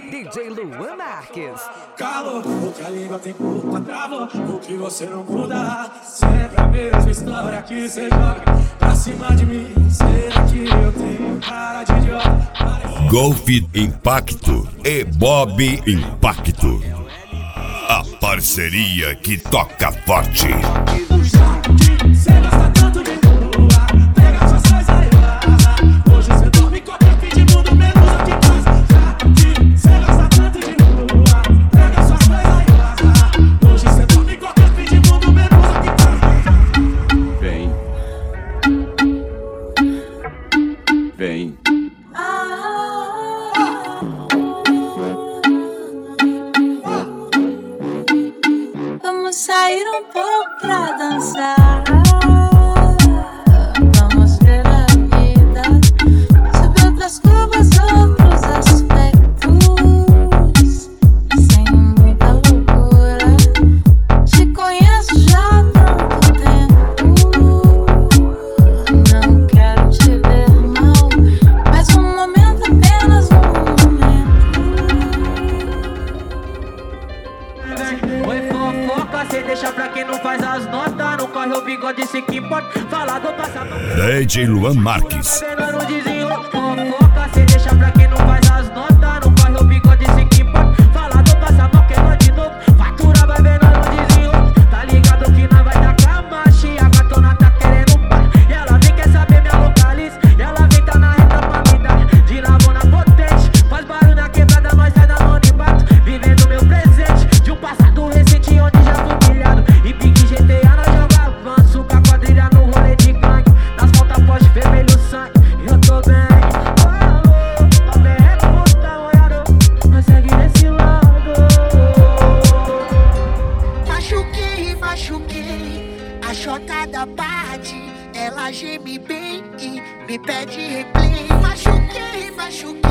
DJ Luan Marques. Calor, o que a língua tem culpa, travou. O que você não muda, sempre a mesma história que cê joga pra cima de mim. Será que eu tenho cara de idiota? Golf Impacto e Bob Impacto. A parceria que toca forte. Cê gosta tanto de lua, pega suas coisas e vaza. Hoje cê dorme com a fim de mundo, menos do que casa. Cê gosta tanto de lua, pega suas coisas e vaza. Hoje cê dorme com a fim de mundo, menos do que casa. Vem. Vem. Vamos sair um pouco pra dançar. Vamos ver a vida sob outras curvas, outros aspectos, sem muita loucura. Te conheço já há tanto tempo. Não quero te ver mal, mas um momento, apenas um momento. Oi, fofoca, cê deixa pra quem não faz as notas. Não corre o bigode, se que importa. Falar do passado. DJ Luan Marques. Não desenrolo. Fofoca, cê deixa pra quem não faz as notas. Não corre o bigode, se que importa. Falar do passado, queima de novo. Fatura vai vendo, não desenrolo. Tá ligado que nós vai tacar marcha. E a gatona tá querendo par. E ela vem, quer saber minha localiza. E ela vem, tá na reta pra me dar. De lavona potente. Faz barulho na quebrada, nós sai da anonimato. Vivendo meu presente. De um passado recente onde já fui humilhado. E Big GTA nós joga avanço. Com a quadrilha no rolê de gangue. Nas voltas pós vermelho sangue. Eu tô bem. Alô, pra ver puta olhado. Nós segue desse lado. Machuquei, machuquei. A chocada bate. Ela geme bem e me pede replay. Machuquei, machuquei.